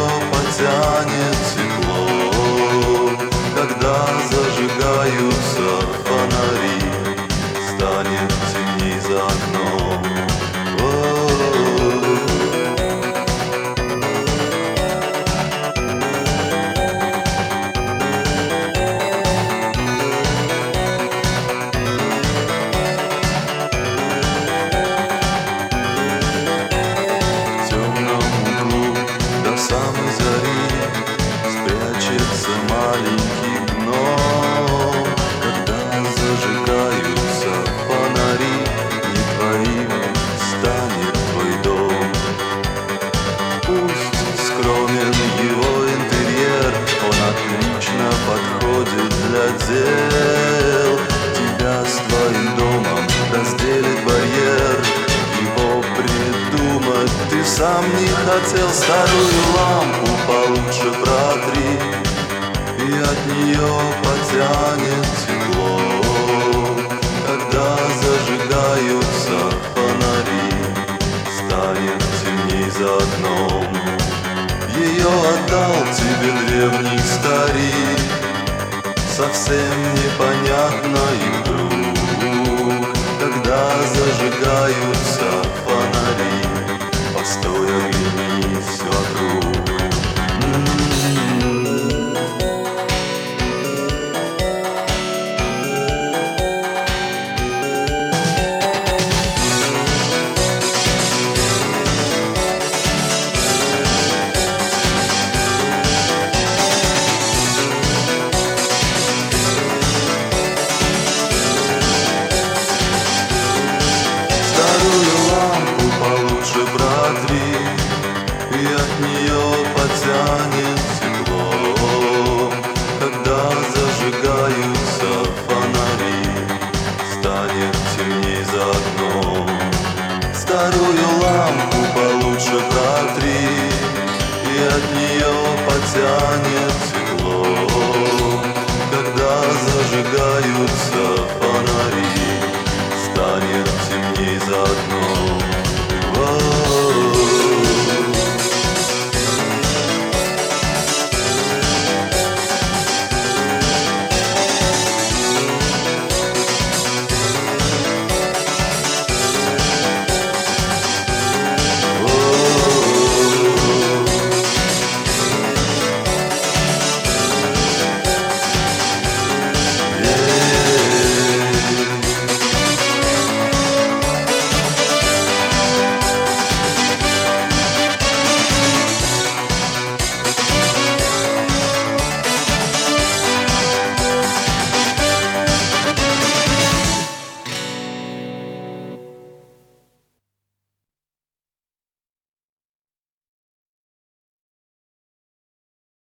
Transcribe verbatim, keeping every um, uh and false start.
потянет тепло, когда зажигаются фонари, станет темней за окном. Спрячется маленький гном, когда зажигаются фонари, не твоим станет твой дом. Пусть скромен его интерьер, он отлично подходит для дел. Тебя с твоим домом разделит барьер, его придумать ты сам не хотел. Старую лампу получше протри, и от нее потянет тепло, когда зажигаются фонари, станет темней за окном. Ее отдал тебе древний старик, совсем непонятный друг, когда зажигаются фонари. Постой, оглянись вокруг. И от нее потянет тепло, когда зажигаются фонари, станет темней за окном. Старую лампу получше протри, и от нее потянет тепло, когда зажигаются фонари.